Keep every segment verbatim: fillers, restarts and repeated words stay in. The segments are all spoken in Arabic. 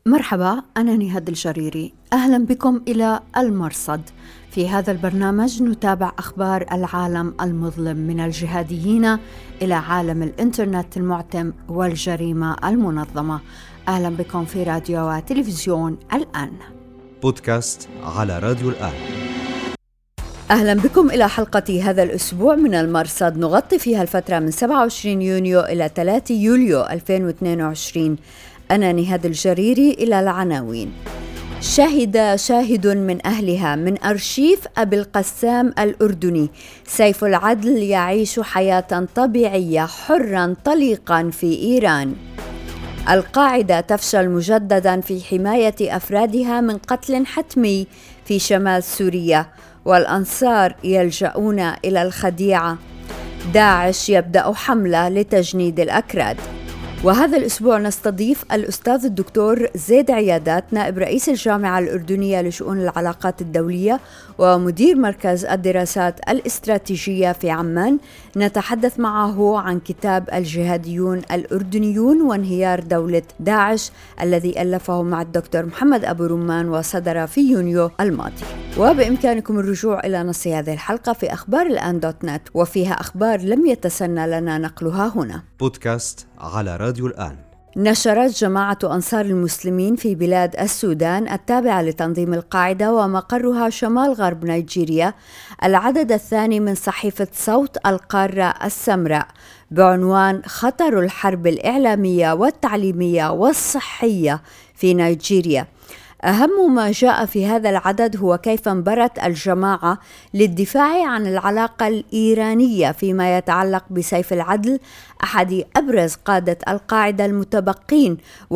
مرحبا، أنا نهاد الجريري. أهلا بكم إلى المرصد. في هذا البرنامج نتابع أخبار العالم المظلم من الجهاديين إلى عالم الإنترنت المعتم والجريمة المنظمة. أهلا بكم في راديو وتلفزيون الآن. بودكاست على راديو الآن. أهلا بكم إلى حلقة هذا الأسبوع من المرصد، نغطي فيها الفترة من سبعة وعشرين يونيو إلى ثلاثة يوليو ألفين واثنين وعشرين. أنا نهاد الجريري. إلى العناوين. شهد شاهد من أهلها من أرشيف أبي القسام الأردني: سيف العدل يعيش حياة طبيعية حرا طليقا في إيران. القاعدة تفشل مجددا في حماية أفرادها من قتل حتمي في شمال سوريا، والأنصار يلجؤون إلى الخديعة. داعش يبدأ حملة لتجنيد الأكراد. وهذا الأسبوع نستضيف الأستاذ الدكتور زيد عيادات، نائب رئيس الجامعة الأردنية لشؤون العلاقات الدولية ومدير مركز الدراسات الاستراتيجية في عمان. نتحدث معه عن كتاب الجهاديون الأردنيون وانهيار دولة داعش الذي ألفه مع الدكتور محمد أبو رمان وصدر في يونيو الماضي. وبإمكانكم الرجوع إلى نص هذه الحلقة في أخبار الآن دوت نت، وفيها أخبار لم يتسنى لنا نقلها هنا. بودكاست على راديو الآن. نشرت جماعة أنصار المسلمين في بلاد السودان التابعة لتنظيم القاعدة ومقرها شمال غرب نيجيريا العدد الثاني من صحيفة صوت القارة السمراء بعنوان خطر الحرب الإعلامية والتعليمية والصحية في نيجيريا. أهم ما جاء في هذا العدد هو كيف انبرت الجماعة للدفاع عن العلاقة الإيرانية فيما يتعلق بسيف العدل، أحد أبرز قادة القاعدة المتبقين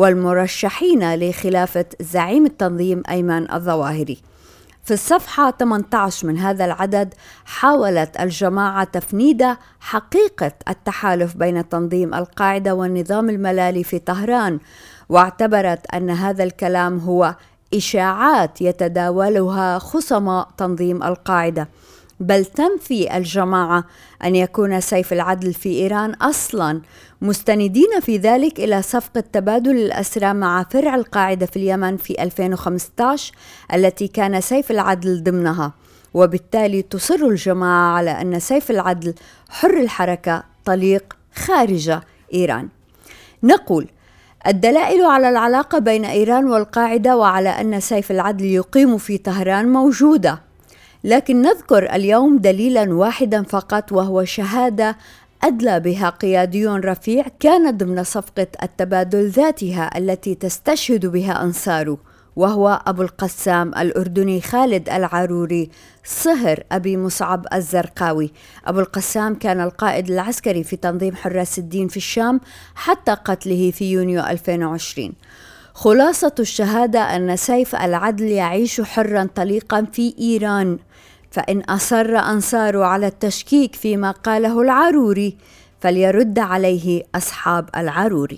والمرشحين لخلافة زعيم التنظيم أيمن الظواهري. في الصفحة ثمانية عشر من هذا العدد حاولت الجماعة تفنيد حقيقة التحالف بين تنظيم القاعدة والنظام الملالي في طهران، واعتبرت أن هذا الكلام هو إشاعات يتداولها خصماء تنظيم القاعدة، بل تنفي الجماعة أن يكون سيف العدل في إيران أصلاً، مستندين في ذلك إلى صفقة تبادل الأسرى مع فرع القاعدة في اليمن في ألفين وخمسة عشر التي كان سيف العدل ضمنها. وبالتالي تصر الجماعة على أن سيف العدل حر الحركة طليق خارج إيران. نقول: الدلائل على العلاقة بين إيران والقاعدة وعلى أن سيف العدل يقيم في طهران موجودة، لكن نذكر اليوم دليلا واحدا فقط، وهو شهادة أدلى بها قيادي رفيع كان ضمن صفقة التبادل ذاتها التي تستشهد بها أنصاره، وهو أبو القسام الأردني خالد العاروري صهر أبي مصعب الزرقاوي. أبو القسام كان القائد العسكري في تنظيم حراس الدين في الشام حتى قتله في يونيو ألفين وعشرين. خلاصة الشهادة أن سيف العدل يعيش حرا طليقا في إيران، فإن أصر أنصاره على التشكيك فيما قاله العاروري فليرد عليه أصحاب العاروري.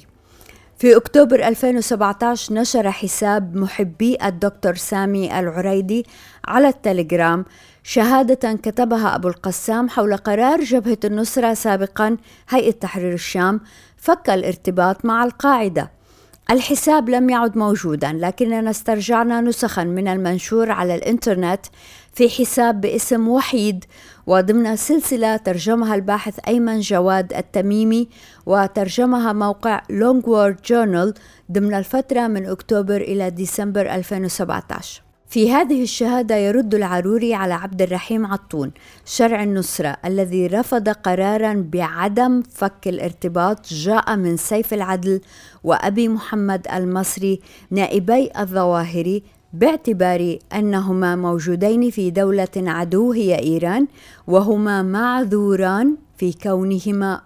في أكتوبر ألفين وسبعة عشر نشر حساب محبي الدكتور سامي العريدي على التليجرام شهادة كتبها أبو القسام حول قرار جبهة النصرة سابقا هيئة تحرير الشام فك الارتباط مع القاعدة. الحساب لم يعد موجودا، لكننا استرجعنا نسخا من المنشور على الإنترنت في حساب باسم وحيد، وضمن سلسلة ترجمها الباحث أيمن جواد التميمي وترجمها موقع لونج وورد جورنال ضمن الفترة من أكتوبر إلى ديسمبر ألفين وسبعة عشر. في هذه الشهادة يرد العاروري على عبد الرحيم عطون شرع النصرة الذي رفض قرارا بعدم فك الارتباط جاء من سيف العدل وأبي محمد المصري نائبي الظواهري، باعتبار أنهما موجودين في دولة عدو هي إيران، وهما معذوران في كونهما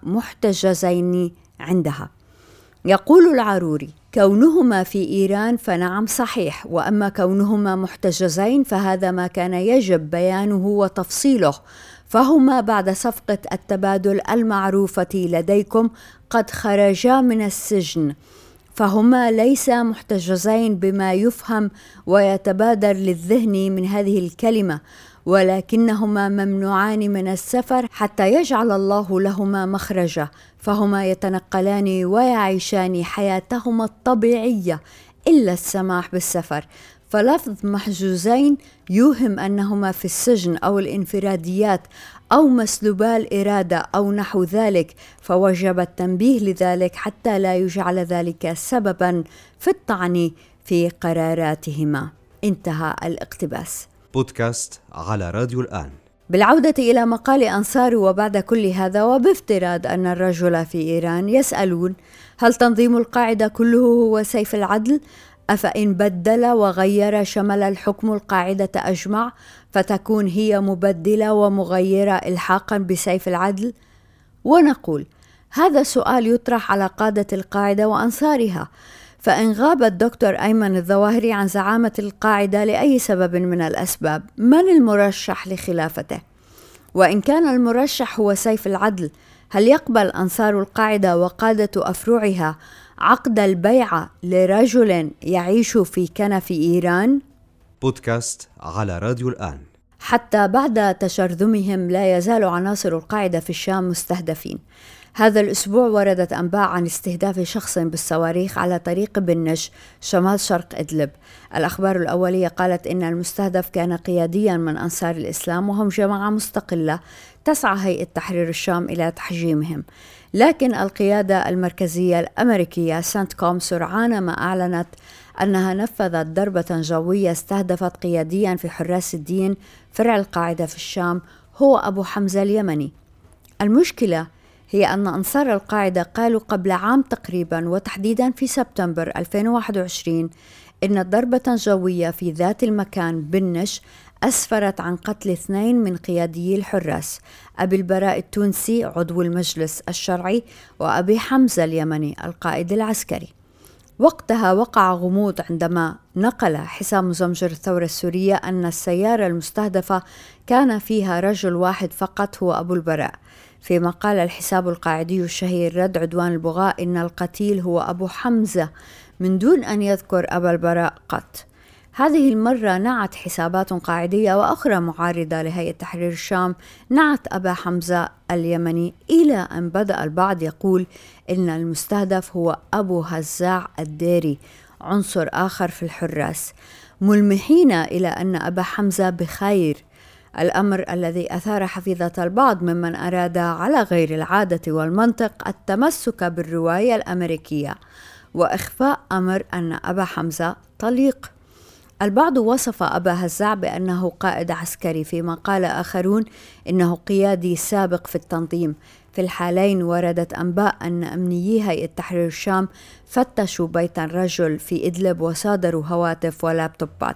محتجزين عندها. يقول العاروري: كونهما في إيران فنعم صحيح، وأما كونهما محتجزين فهذا ما كان يجب بيانه وتفصيله، فهما بعد صفقة التبادل المعروفة لديكم قد خرجا من السجن، فهما ليس محتجزين بما يفهم ويتبادر للذهن من هذه الكلمة، ولكنهما ممنوعان من السفر حتى يجعل الله لهما مخرجا، فهما يتنقلان ويعيشان حياتهما الطبيعية إلا السماح بالسفر، فلفظ محجوزين يوهم أنهما في السجن أو الانفراديات أو مسلوبا الإرادة أو نحو ذلك، فوجب التنبيه لذلك حتى لا يجعل ذلك سببا في الطعن في قراراتهما. انتهى الاقتباس. بودكاست على راديو الآن. بالعودة إلى مقال أنصار، وبعد كل هذا وبافتراض أن الرجل في إيران يسألون: هل تنظيم القاعدة كله هو سيف العدل؟ أفإن بدل وغير شمل الحكم القاعدة أجمع فتكون هي مبدلة ومغيرة إلحاقا بسيف العدل؟ ونقول: هذا سؤال يطرح على قادة القاعدة وأنصارها، فإن غاب الدكتور أيمن الظواهري عن زعامة القاعدة لأي سبب من الأسباب، من المرشح لخلافته؟ وإن كان المرشح هو سيف العدل، هل يقبل أنصار القاعدة وقادة أفرعها عقد البيعة لرجل يعيش في كنف إيران؟ بودكاست على راديو الآن. حتى بعد تشرذمهم لا يزال عناصر القاعدة في الشام مستهدفين. هذا الأسبوع وردت أنباء عن استهداف شخص بالصواريخ على طريق بنج شمال شرق إدلب. الأخبار الأولية قالت إن المستهدف كان قياديا من أنصار الإسلام، وهم جماعة مستقلة تسعى هيئة تحرير الشام إلى تحجيمهم، لكن القيادة المركزية الأمريكية سنت كوم سرعان ما أعلنت أنها نفذت ضربة جوية استهدفت قياديا في حراس الدين فرع القاعدة في الشام، هو أبو حمزة اليمني. المشكلة هي أن أنصار القاعدة قالوا قبل عام تقريبا، وتحديدا في سبتمبر ألفين وواحد وعشرين، إن ضربة جوية في ذات المكان بنش أسفرت عن قتل اثنين من قياديي الحراس، أبي البراء التونسي عضو المجلس الشرعي، وأبي حمزة اليمني القائد العسكري. وقتها وقع غموض عندما نقل حسام زمجر الثورة السورية أن السيارة المستهدفة كان فيها رجل واحد فقط هو أبو البراء، فيما قال الحساب القاعدي الشهير رد عدوان البغاء إن القتيل هو أبو حمزة من دون أن يذكر أبا البراء قط. هذه المرة نعت حسابات قاعدية وأخرى معارضة لهيئة تحرير الشام نعت أبا حمزة اليمني، إلى أن بدأ البعض يقول إن المستهدف هو أبو هزاع الديري، عنصر آخر في الحراس، ملمحين إلى أن أبا حمزة بخير، الأمر الذي أثار حفيظة البعض ممن أراد على غير العادة والمنطق التمسك بالرواية الأمريكية وإخفاء أمر أن أبا حمزة طليق. البعض وصف أبا هزاع بأنه قائد عسكري، فيما قال آخرون إنه قيادي سابق في التنظيم. في الحالين وردت أنباء أن أمنيي هيئة تحرير الشام فتشوا بيت الرجل في إدلب وصادروا هواتف ولابتوبات.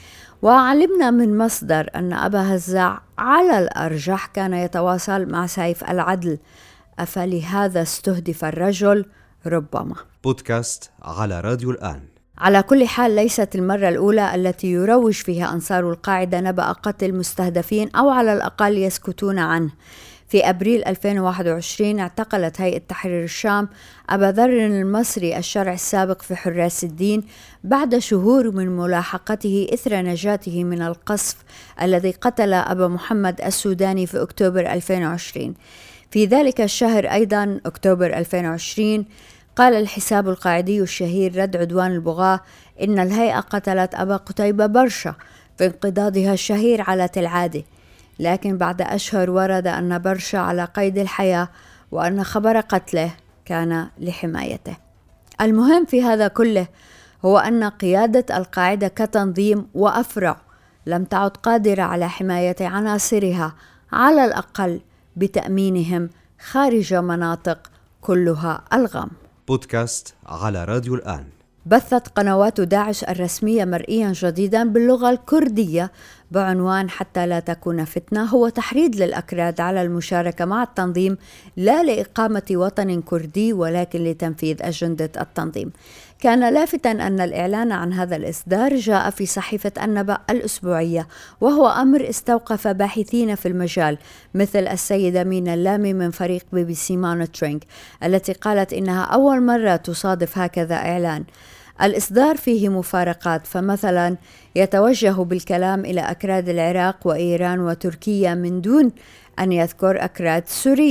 وعلمنا من مصدر أن أبا هزاع على الأرجح كان يتواصل مع سيف العدل، أفلهذا استهدف الرجل؟ ربما. بودكاست على راديو الآن. على كل حال، ليست المرة الأولى التي يروج فيها أنصار القاعدة نبأ قتل مستهدفين أو على الأقل يسكتون عنه. في أبريل ألفين وواحد وعشرين اعتقلت هيئة تحرير الشام أبا ذر المصري الشرع السابق في حراس الدين بعد شهور من ملاحقته إثر نجاته من القصف الذي قتل أبا محمد السوداني في أكتوبر ألفين وعشرين. في ذلك الشهر أيضا أكتوبر ألفين وعشرين قال الحساب القاعدي الشهير رد عدوان البغاة إن الهيئة قتلت أبا قتيبة برشا في انقضاضها الشهير على العادة، لكن بعد أشهر ورد أن برشا على قيد الحياة وأن خبر قتله كان لحمايته. المهم في هذا كله هو أن قيادة القاعدة كتنظيم وأفرع لم تعد قادرة على حماية عناصرها، على الأقل بتأمينهم خارج مناطق كلها ألغام. بودكاست على راديو الآن. بثت قنوات داعش الرسمية مرئيا جديدا باللغة الكردية بعنوان حتى لا تكون فتنة، هو تحريض للأكراد على المشاركة مع التنظيم لا لإقامة وطن كردي ولكن لتنفيذ أجندة التنظيم. كان لافتا أن الإعلان عن هذا الإصدار جاء في صحيفة النبأ الأسبوعية، وهو أمر استوقف باحثين في المجال مثل السيدة مينا اللامي من فريق بي بي سي مونيتورينج التي قالت إنها أول مرة تصادف هكذا إعلان. الإصدار فيه مفارقات، فمثلا يتوجه بالكلام إلى أكراد العراق وإيران وتركيا من دون أن يذكر أكراد سوريا،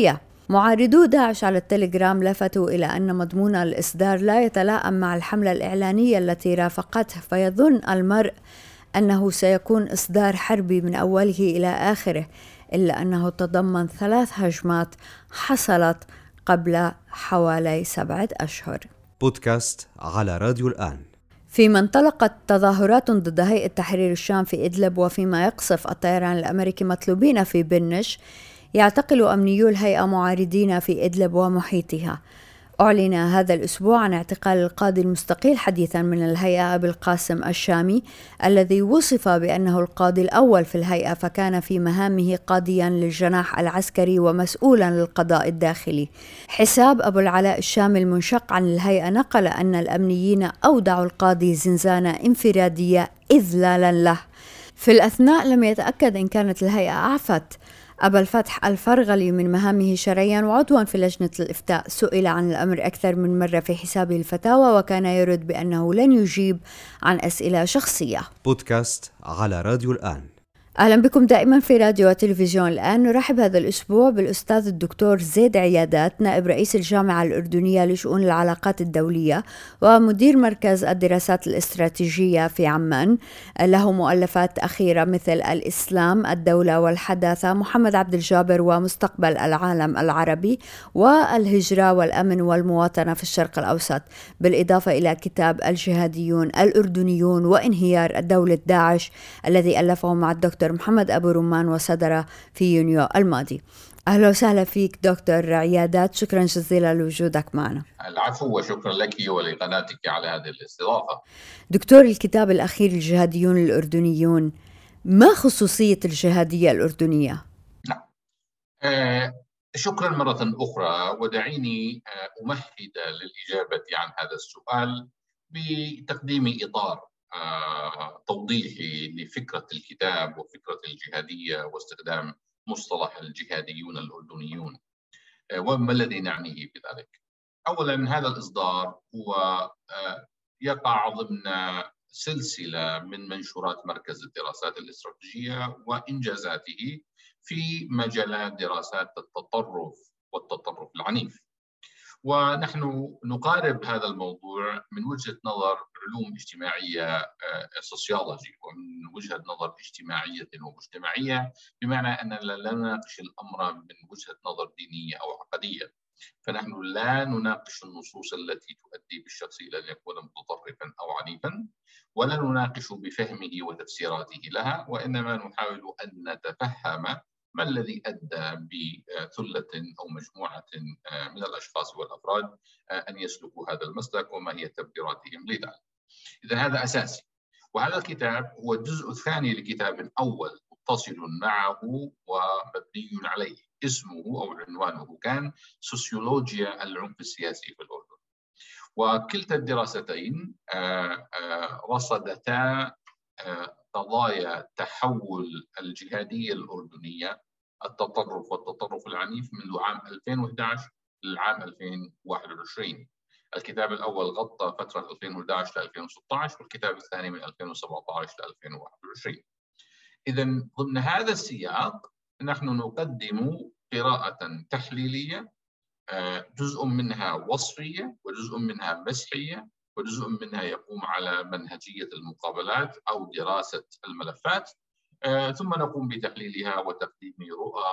معارضو داعش على التليجرام لفتوا إلى أن مضمون الإصدار لا يتلائم مع الحملة الإعلانية التي رافقته، فيظن المرء أنه سيكون إصدار حربي من أوله إلى آخره، إلا أنه تضمن ثلاث هجمات حصلت قبل حوالي سبعة أشهر. بودكاست على راديو الآن. فيما انطلقت تظاهرات ضد هيئة تحرير الشام في إدلب، وفيما يقصف الطيران الأمريكي مطلوبين في بنش، يعتقل أمنيو الهيئة معارضين في إدلب ومحيطها. أعلن هذا الأسبوع عن اعتقال القاضي المستقيل حديثا من الهيئة أبي القاسم الشامي، الذي وصف بأنه القاضي الأول في الهيئة، فكان في مهامه قاضيا للجناح العسكري ومسؤولا للقضاء الداخلي. حساب أبو العلاء الشامي المنشق عن الهيئة نقل أن الأمنيين أودعوا القاضي زنزانة انفرادية إذلالا له. في الأثناء لم يتأكد إن كانت الهيئة أعفت أبا الفتح الفرغلي من مهامه شرعيا وعضوا في لجنة الإفتاء. سئل عن الأمر أكثر من مرة في حسابه الفتاوى، وكان يرد بأنه لن يجيب عن أسئلة شخصية. بودكاست على راديو الآن. أهلا بكم دائما في راديو وتلفزيون الآن. نرحب هذا الأسبوع بالأستاذ الدكتور زيد عيادات، نائب رئيس الجامعة الأردنية لشؤون العلاقات الدولية ومدير مركز الدراسات الاستراتيجية في عمان. له مؤلفات أخيرة مثل الإسلام، الدولة والحداثة، محمد عبد الجابر ومستقبل العالم العربي، والهجرة والأمن والمواطنة في الشرق الأوسط، بالإضافة إلى كتاب الجهاديون الأردنيون وانهيار الدولة داعش الذي ألفه مع الدكتور محمد أبو رمان وصدر في يونيو الماضي. أهلا وسهلا فيك دكتور عيادات، شكرا جزيلا لوجودك معنا. العفو، وشكرا لك ولقناتك على هذه الاستضافة. دكتور، الكتاب الأخير الجهاديون الأردنيون، ما خصوصية الجهادية الأردنية؟ نعم. آه شكرا مرة أخرى، ودعيني آه أمهد للإجابة عن هذا السؤال بتقديم إطار آه توضيحي لفكرة الكتاب وفكرة الجهادية واستخدام مصطلح الجهاديون الأردنيون آه وما الذي نعنيه بذلك. أولا، هذا الإصدار هو آه يقع ضمن سلسلة من منشورات مركز الدراسات الاستراتيجية وإنجازاته في مجالات دراسات التطرف والتطرف العنيف. ونحن نقارب هذا الموضوع من وجهة نظر علوم اجتماعية سوسيولوجي، ومن وجهة نظر اجتماعية ومجتمعية، بمعنى أننا لا نناقش الأمر من وجهة نظر دينية أو عقدية. فنحن لا نناقش النصوص التي تؤدي بالشخص إلى أن يكون متطرفا أو عنيفا، ولا نناقش بفهمه وتفسيراته لها، وإنما نحاول أن نتفهم ما الذي أدى بثلة أو مجموعة من الأشخاص والأفراد أن يسلكوا هذا المسلك، وما هي تبريراتهم لذلك. إذن هذا أساسي. وهذا الكتاب هو الجزء الثاني لكتاب أول متصل معه ومبني عليه. اسمه أو عنوانه كان سوسيولوجيا العنف السياسي في الأردن. وكلتا الدراستين رصدتا قضايا تحول الجهادية الأردنية، التطرف والتطرف العنيف، منذ عام ألفين وإحدى عشر للعام ألفين وواحد وعشرين. الكتاب الأول غطى فترة ألفين وإحدى عشر ل ألفين وستة عشر، والكتاب الثاني من ألفين وسبعة عشر ل ألفين وواحد وعشرين. إذن ضمن هذا السياق نحن نقدم قراءة تحليلية، جزء منها وصفية وجزء منها مسحية وجزء منها يقوم على منهجية المقابلات أو دراسة الملفات، ثم نقوم بتحليلها وتقديم رؤى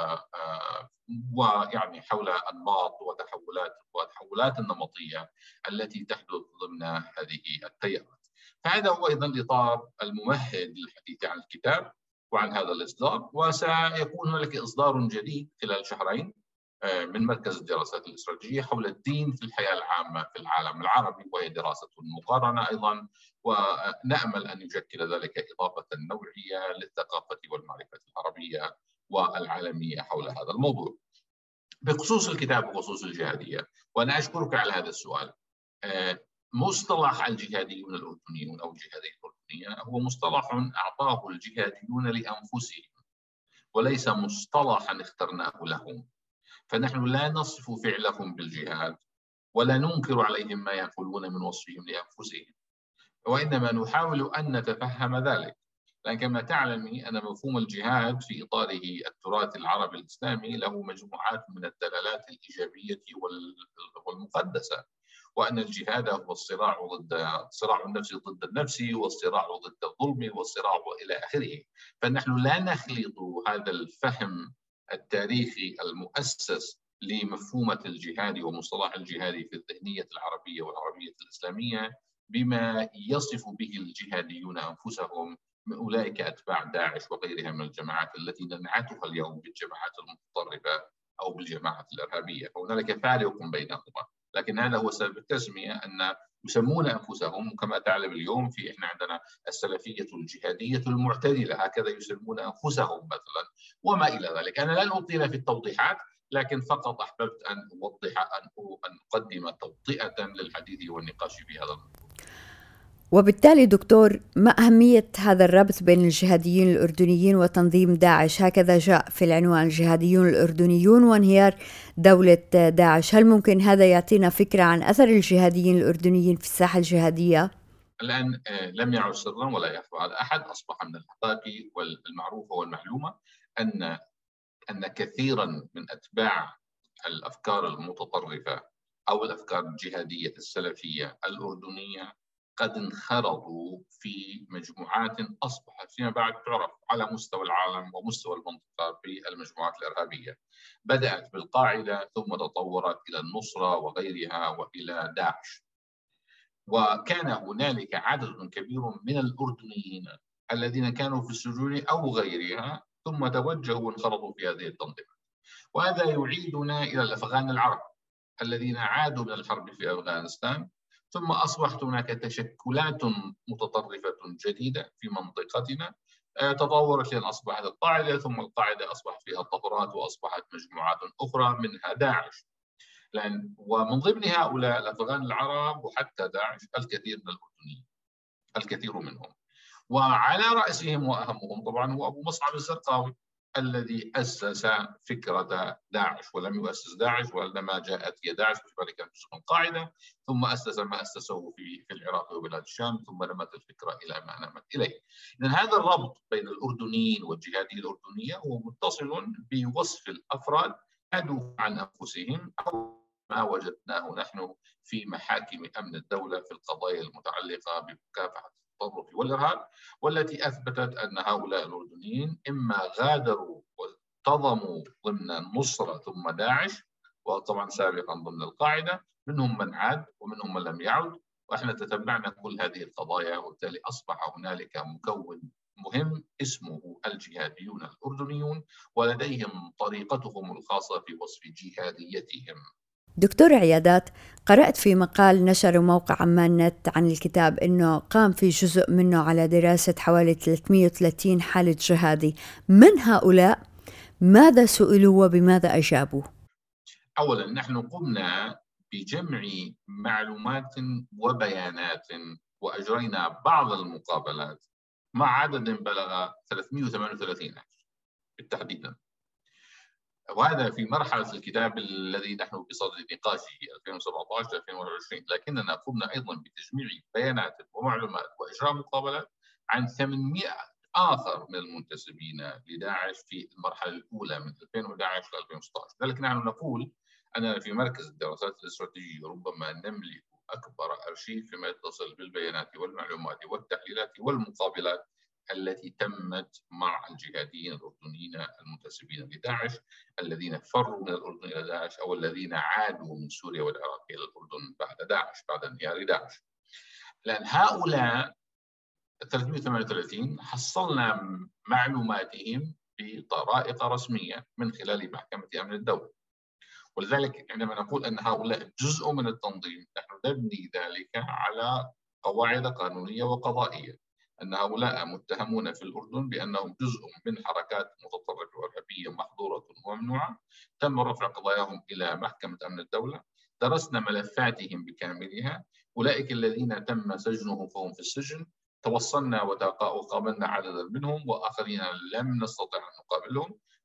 ويعني حول أنماط وتحولات والتحولات النمطية التي تحدث ضمن هذه التيارات. فهذا هو أيضا الإطار الممهد للحديث عن الكتاب وعن هذا الإصدار. وسيكون هناك إصدار جديد خلال شهرين من مركز الدراسات الاستراتيجية حول الدين في الحياة العامة في العالم العربي، وهي دراسة مقارنة أيضا، ونأمل أن يشكل ذلك إضافة نوعية للثقافة والمعرفة العربية والعالمية حول هذا الموضوع. بخصوص الكتاب وخصوص الجهادية، وأنا أشكرك على هذا السؤال. مصطلح الجهاديون الأردنيون أو الجهادية الأردنية هو مصطلح أعطاه الجهاديون لأنفسهم، وليس مصطلحا اخترناه لهم. فنحن لا نصف فعلهم بالجهاد ولا ننكر عليهم ما يقولون من وصفهم لأنفسهم، وإنما نحاول أن نتفهم ذلك. لأن كما تعلمي أن مفهوم الجهاد في إطاره التراث العربي الإسلامي له مجموعات من الدلالات الإيجابية والمقدسة، وأن الجهاد هو الصراع ضد صراع النفس ضد النفس، والصراع ضد الظلم، والصراع إلى آخره. فنحن لا نخلط هذا الفهم التاريخي المؤسس لمفهومة الجهاد ومصطلح الجهاد في الذهنية العربية والعربية الإسلامية بما يصف به الجهاديون أنفسهم من أولئك أتباع داعش وغيرها من الجماعات التي ننعتها اليوم بالجماعات المتطرفة أو بالجماعات الإرهابية. فهنالك فارق بينهما، لكن هذا هو سبب التسمية، أن يسمون أنفسهم كما تعلم اليوم في إحنا عندنا السلفية الجهادية المعتدلة، هكذا يسمون أنفسهم مثلا وما إلى ذلك. أنا لن أطيل في التوضيحات، لكن فقط أحببت أن أوضح أن أن أقدم توطئة للحديث والنقاش في هذا الموضوع. وبالتالي دكتور، ما أهمية هذا الربط بين الجهاديين الأردنيين وتنظيم داعش؟ هكذا جاء في العنوان الجهاديون الأردنيون وانهيار دولة داعش. هل ممكن هذا يعطينا فكرة عن أثر الجهاديين الأردنيين في الساحة الجهادية؟ الآن لم يعد سرا ولا يخفى على أحد، أصبح من الحقائق والمعروفة والمعلومة أن أن كثيرا من أتباع الأفكار المتطرفة أو الأفكار الجهادية السلفية الأردنية قد انخرطوا في مجموعات أصبحت فيما بعد تعرف على مستوى العالم ومستوى المنطقة بالمجموعات الإرهابية. بدأت بالقاعدة ثم تطورت إلى النصرة وغيرها وإلى داعش. وكان هنالك عدد كبير من الأردنيين الذين كانوا في السجون أو غيرها ثم توجهوا وانخرطوا في هذه التنظيمات. وهذا يعيدنا إلى الأفغان العرب الذين عادوا من الحرب في أفغانستان، ثم أصبحت هناك تشكلات متطرفة جديدة في منطقتنا تطورت لأن أصبحت القاعدة، ثم القاعدة أصبح فيها الطفرات وأصبحت مجموعات أخرى منها داعش. لأن ومن ضمن هؤلاء الأفغان العرب وحتى داعش الكثير من الأردنيين، الكثير منهم، وعلى رأسهم وأهمهم طبعا هو أبو مصعب الزرقاوي الذي أسس فكرة داعش، ولم يؤسس داعش وإنما جاءت هي داعش باعتباره كان جزء من القاعدة، ثم أسس ما أسسه في في العراق وبلاد الشام، ثم نمت الفكرة إلى ما نمت إليه. إذن هذا الربط بين الأردنيين والجهادية الأردنية هو متصل بوصف الأفراد عادوا عن أنفسهم أو ما وجدناه نحن في محاكم أمن الدولة في القضايا المتعلقة بمكافحة التطرف والإرهاب، والتي أثبتت أن هؤلاء الأردنيين إما غادروا وانتظموا ضمن النصرة ثم داعش، وطبعا سابقا ضمن القاعدة، منهم من عاد ومنهم من لم يعد، وإحنا تتبعنا كل هذه القضايا، وبالتالي أصبح هنالك مكون مهم اسمه الجهاديون الأردنيون، ولديهم طريقتهم الخاصة في وصف جهاديتهم. دكتور عيادات، قرأت في مقال نشر موقع عمان نت عن الكتاب أنه قام في جزء منه على دراسة حوالي ثلاثمئة وثلاثين حالة جهادي. من هؤلاء؟ ماذا سئلوا وبماذا أجابوا؟ أولا نحن قمنا بجمع معلومات وبيانات وأجرينا بعض المقابلات مع عدد بلغ ثلاثمئة وثمانية وثلاثين بالتحديد، وهذا في مرحلة الكتاب الذي نحن بصدد نقاشه ألفين وسبعة عشر ألفين وواحد وعشرين، لكننا قمنا أيضا بتجميع بيانات ومعلومات وإجراء مقابلات عن ثمانمئة آخر من المنتسبين لداعش في المرحلة الأولى من ألفين وأحد عشر إلى ألفين وستة عشر. لذلك نحن نقول أننا في مركز الدراسات الاستراتيجية ربما نملك أكبر أرشيف فيما يتصل بالبيانات والمعلومات والتحليلات والمقابلات التي تمت مع الجهاديين الأردنيين المنتسبين لداعش الذين فروا من الأردن إلى داعش أو الذين عادوا من سوريا والعراق إلى الأردن بعد داعش، بعد انهيار داعش. لأن هؤلاء ثلاثمئة وثمانية وثلاثين حصلنا معلوماتهم بطرائق رسمية من خلال محكمة أمن الدولة، ولذلك عندما نقول أن هؤلاء جزء من التنظيم نحن نبني ذلك على قواعد قانونية وقضائية، أن هؤلاء متهمون في الأردن بأنهم جزء من حركات متطرفة وإرهابية محظورة وممنوعة، تم رفع قضاياهم إلى محكمة أمن الدولة، درسنا ملفاتهم بكاملها، أولئك الذين تم سجنهم فهم في السجن، توصلنا وقابلنا عددا منهم وآخرين لم نستطع أن نقابلهم،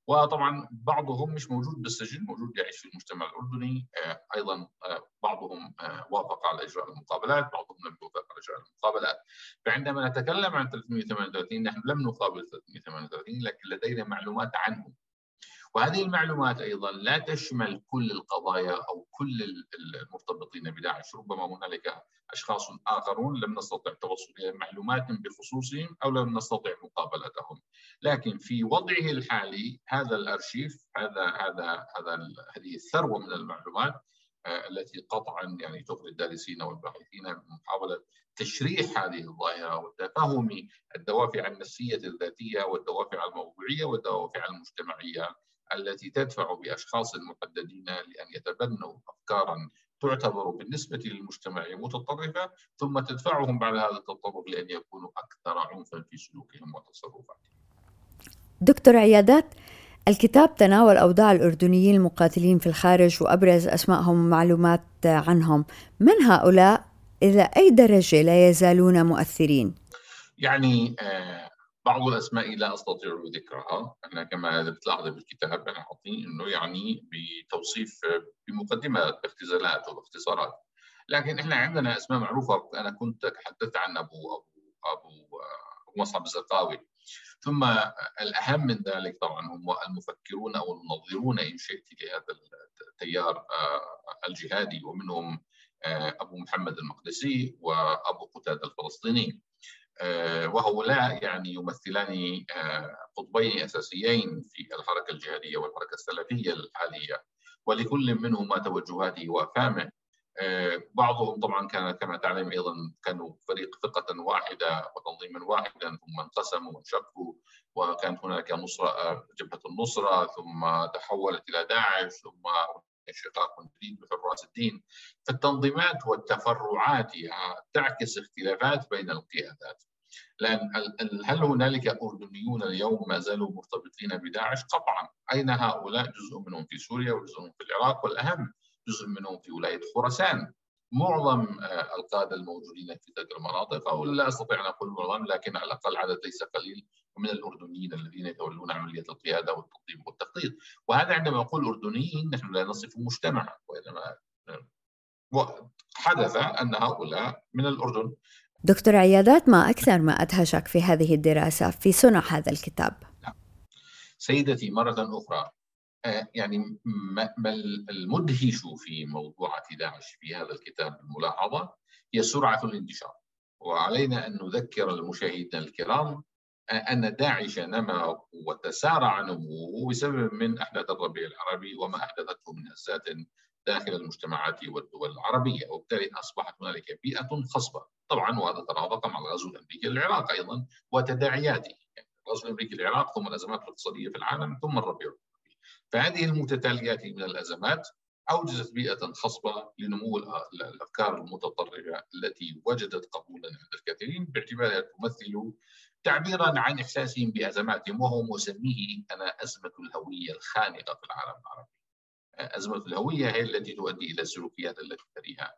وطبعا بعضهم مش موجود بالسجن، موجود يعيش في المجتمع الأردني. أيضا بعضهم وافق على إجراء المقابلات، بعضهم لم يوافق على إجراء المقابلات. فعندما نتكلم عن ثلاثمئة وثمانية وثلاثين نحن لم نقابل ثلاثمئة وثمانية وثلاثين، لكن لدينا معلومات عنهم، وهذه المعلومات أيضا لا تشمل كل القضايا أو كل المرتبطين بداعش. ربما هنالك أشخاص آخرون لم نستطع التوصل إلى معلومات بخصوصهم أو لم نستطع مقابلتهم، لكن في وضعه الحالي هذا الأرشيف، هذا هذا هذا هذه الثروة من المعلومات التي قطعا يعني تغري الدارسين والباحثين بمحاولة تشريح هذه الظاهرة وتفهم الدوافع النفسية الذاتية والدوافع الموضوعية والدوافع المجتمعية التي تدفع بأشخاص محددين لأن يتبنوا أفكاراً تعتبر بالنسبة للمجتمع متطرفة، ثم تدفعهم بعد هذا التطرف لأن يكونوا أكثر عنفاً في سلوكهم وتصرفاتهم. دكتور عيادات، الكتاب تناول أوضاع الأردنيين المقاتلين في الخارج وأبرز أسمائهم ومعلومات عنهم. من هؤلاء إلى أي درجة لا يزالون مؤثرين؟ يعني آه بعض الأسماء لا أستطيع ذكرها، أنا كما بتلاحظ بالكتاب أنا حاطين إنه يعني بتوصيف بمقدمة اختزالات وباختصارات، لكن إحنا عندنا أسماء معروفة. أنا كنت تحدثت عن أبو أبو أبو, أبو مصعب الزرقاوي، ثم الأهم من ذلك طبعا هم المفكرون أو المنظرون إن شئت لهذا التيار الجهادي، ومنهم أبو محمد المقدسي وأبو قتادة الفلسطيني، وهؤلاء يعني يمثلان قطبين أساسيين في الحركة الجهادية والحركة السلفية الحالية، ولكل منهما توجهاته وأفهامه. بعضهم طبعا كان كما تعلم أيضا كانوا فريق ثقة واحدة وتنظيما واحدا، ثم انقسموا وانشقوا، وكانت هناك نصرة جبهة النصرة، ثم تحولت إلى داعش، ثم انشقاق جديد بحراس الدين. فالتنظيمات والتفرعات تعكس اختلافات بين القيادات. لأن هل هنالك أردنيون اليوم ما زالوا مرتبطين بداعش؟ قطعا. أين هؤلاء؟ جزء منهم في سوريا وجزء منهم في العراق، والأهم جزء منهم في ولاية خراسان. معظم القادة الموجودين في تلك المناطق، أو لا أستطيع أن أقول معظم، لكن على الأقل عدد ليس قليل من الأردنيين الذين يتولون عملية القيادة والتنظيم والتخطيط. وهذا عندما نقول أردنيين نحن لا نصف مجتمعا، وإنما حدث أن هؤلاء من الأردن. دكتور عيادات، ما أكثر ما أدهشك في هذه الدراسة في صنع هذا الكتاب؟ سيدتي مرة أخرى، يعني ما المدهش في موضوع داعش في هذا الكتاب الملاحظة هي سرعة الانتشار. وعلينا أن نذكر المشاهدين الكرام أن داعش نما وتسارع نموه بسبب من أحداث الربيع العربي وما أحدثته من هزات داخل المجتمعات والدول العربية، وبالتالي أصبحت هنالك بيئة خصبة. طبعا وهذا ترافق مع الغزو الأمريكي للعراق أيضا وتداعياته، يعني الغزو الأمريكي للعراق ثم الأزمات الاقتصادية في العالم ثم الربيع. فهذه المتتاليات من الأزمات أوجدت بيئة خصبة لنمو الأفكار المتطرفة التي وجدت قبولا عند الكثيرين باعتبارها تمثل تعبيرا عن إحساسهم بأزماتهم، وهو مسميه أنا أزمة الهوية الخانقة في العالم العربي. أزمة الهوية هي التي تؤدي إلى السلوكيات التي تليها.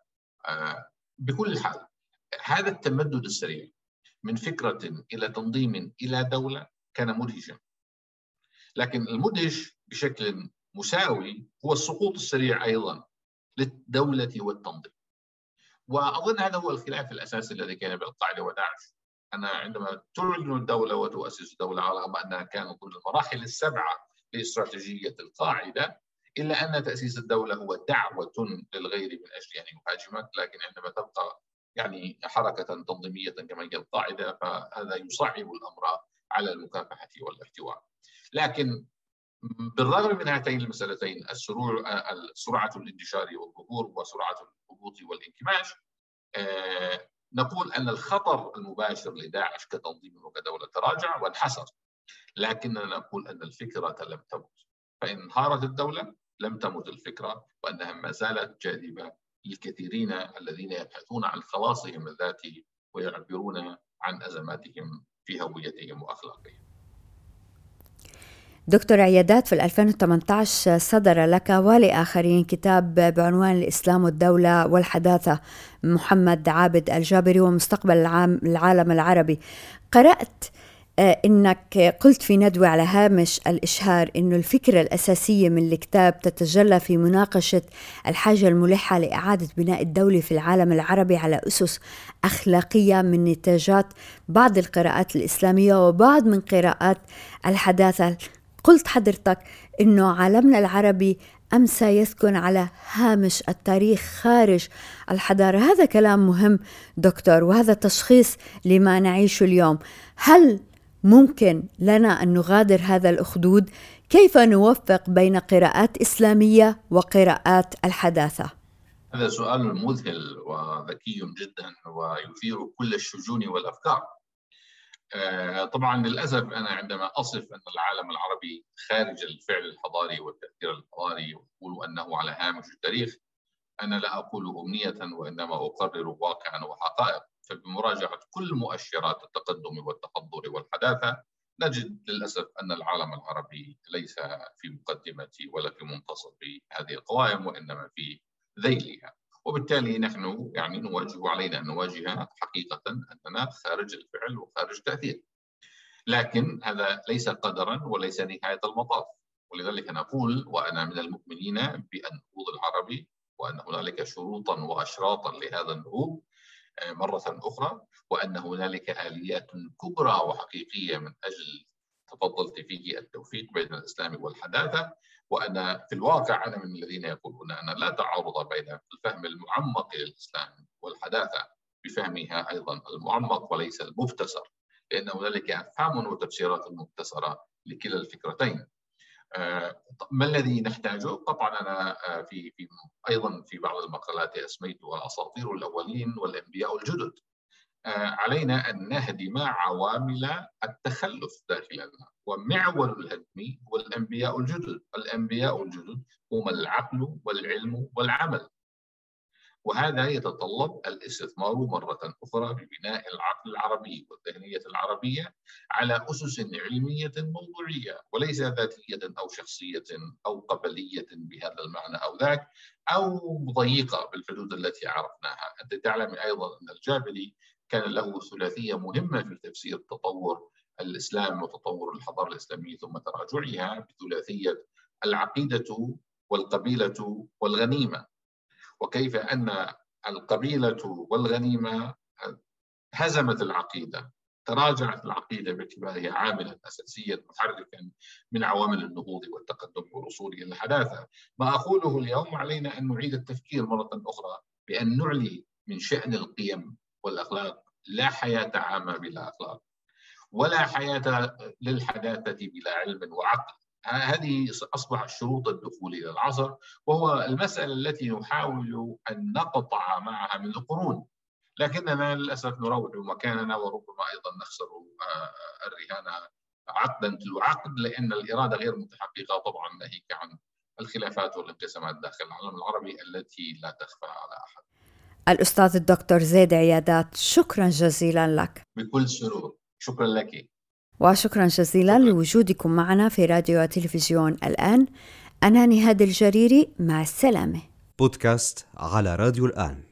بكل حال هذا التمدد السريع من فكرة إلى تنظيم إلى دولة كان مدهشا، لكن المدهش بشكل مساوي هو السقوط السريع أيضا للدولة والتنظيم. وأظن هذا هو الخلاف الأساسي الذي كان بين القاعدة وداعش. أنا عندما تعلن الدولة وتؤسس الدولة، رغم أنها كانت ضمن المراحل السبعة لاستراتيجية القاعدة، إلا أن تأسيس الدولة هو دعوة للغير من أجل أن يهاجمك، لكن عندما تبقى يعني حركة تنظيمية كما هي القاعدة فهذا يصعب الأمر على المكافحة والاحتواء. لكن بالرغم من هاتين المسألتين، السرعة سرعة الانتشار والظهور وسرعة الهبوط والانكماش، آه نقول أن الخطر المباشر لداعش كتنظيم وكدولة تراجع وانحسر، لكننا نقول أن الفكرة لم تمت. فإن انهارت الدولة لم تمت الفكرة، وأنها ما زالت جاذبة للكثيرين الذين يبحثون عن خلاصهم الذاتي ويعبرون عن أزماتهم في هويتهم وأخلاقهم. دكتور عيادات، في ألفين وثمانية عشر صدر لك ولآخرين كتاب بعنوان الإسلام والدولة والحداثة، محمد عابد الجابري ومستقبل العالم العربي. قرأت إنك قلت في ندوة على هامش الإشهار إنه الفكرة الأساسية من الكتاب تتجلى في مناقشة الحاجة الملحة لإعادة بناء الدولة في العالم العربي على أسس أخلاقية من نتاجات بعض القراءات الإسلامية وبعض من قراءات الحداثة. قلت حضرتك إنه عالمنا العربي أمسى يسكن على هامش التاريخ خارج الحضارة. هذا كلام مهم دكتور، وهذا تشخيص لما نعيشه اليوم. هل ممكن لنا أن نغادر هذا الأخدود؟ كيف نوفق بين قراءات إسلامية وقراءات الحداثة؟ هذا سؤال مذهل وذكي جدا ويثير كل الشجون والأفكار. طبعا للأسف أنا عندما أصف أن العالم العربي خارج الفعل الحضاري والتأثير الحضاري وأقول أنه على هامش التاريخ، أنا لا أقول أمنية وإنما أقرر واقعا وحقائق. فبمراجعة كل مؤشرات التقدم والتحضر والحداثة نجد للأسف أن العالم العربي ليس في مقدمة ولا في منتصف هذه القوائم وإنما في ذيلها، وبالتالي نحن يعني نواجه علينا أن نواجه حقيقة أننا خارج الفعل وخارج التأثير. لكن هذا ليس قدرا وليس نهاية المطاف، ولذلك نقول وأنا من المؤمنين بالنهوض العربي وأن هنالك شروطا وأشراطا لهذا النهوض مرة أخرى، وأن هنالك آليات كبرى وحقيقية من أجل تفضلت فيه التوفيق بين الإسلام والحداثة. وأنا في الواقع أنا من الذين يقولون أن لا تعارض بين الفهم المعمق للإسلام والحداثة بفهمها أيضا المعمق وليس المبتسر، لأن هنالك أفهام وتفسيرات مبتسرة لكلا الفكرتين. ما الذي نحتاجه؟ طبعا أنا في, في أيضا في بعض المقالات أسميتها الأساطير الأولين والأنبياء الجدد. علينا أن نهدم عوامل التخلف داخلنا، ومعول الهدم هو الأنبياء الجدد. الأنبياء الجدد هم العقل والعلم والعمل، وهذا يتطلب الاستثمار مرة أخرى ببناء العقل العربي والذهنية العربية على أسس علمية موضوعية وليس ذاتية أو شخصية أو قبلية بهذا المعنى أو ذاك أو ضيقة بالحدود التي عرفناها. أنت تعلم أيضا أن الجابري كان له ثلاثية مهمة في تفسير تطور الإسلام وتطور الحضارة الإسلامية ثم تراجعها بثلاثية العقيدة والقبيلة والغنيمة، وكيف أن القبيلة والغنيمة هزمت العقيدة، تراجعت العقيدة باعتبارها عاملا أساسيا محركا من عوامل النهوض والتقدم والوصول إلى الحداثة. ما أقوله اليوم علينا أن نعيد التفكير مرة أخرى بأن نعلي من شأن القيم والأخلاق. لا حياة عامة بلا أخلاق، ولا حياة للحداثة بلا علم وعقل. هذه أصبح الشروط الدخول إلى العصر، وهو المسألة التي نحاول أن نقطع معها من القرون، لكننا للأسف نروع مكاننا وربما أيضا نخسر الرهان عقدا تلو عقد، لأن الإرادة غير متحققة طبعا، ناهيك عن الخلافات والانقسامات داخل العالم العربي التي لا تخفى على أحد. الأستاذ الدكتور زيد عيادات، شكرا جزيلا لك. بكل سرور، شكرا لك. وشكرا جزيلا شكرا. لوجودكم معنا في راديو وتلفزيون الآن. أنا نهاد الجريري، مع السلامة. بودكاست على راديو الآن.